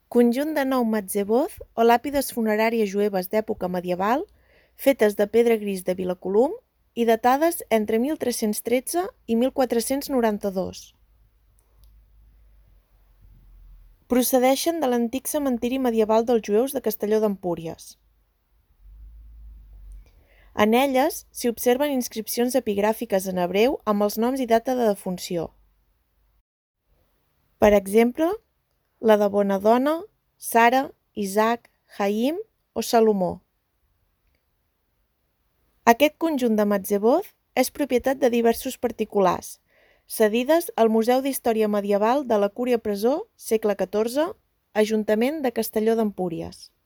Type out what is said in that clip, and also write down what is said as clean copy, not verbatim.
Conjunt de 9 matzeboz o làpides funeràries jueves d'època medieval, fetes de pedra gris de Vilacolum i datades entre 1313 i 1492. Procedeixen de l'antic cementiri medieval dels jueus de Castelló d'Empúries. En elles s'hi observen inscripcions epigràfiques en hebreu amb els noms i data de defunció. Per exemple, la de Bonadona, Sara, Isaac, Haim o Salomó. Aquest conjunt de matzeboz és propietat de diversos particulars, cedides al Museu d'Història Medieval de la Cúria Presó, segle XIV, Ajuntament de Castelló d'Empúries.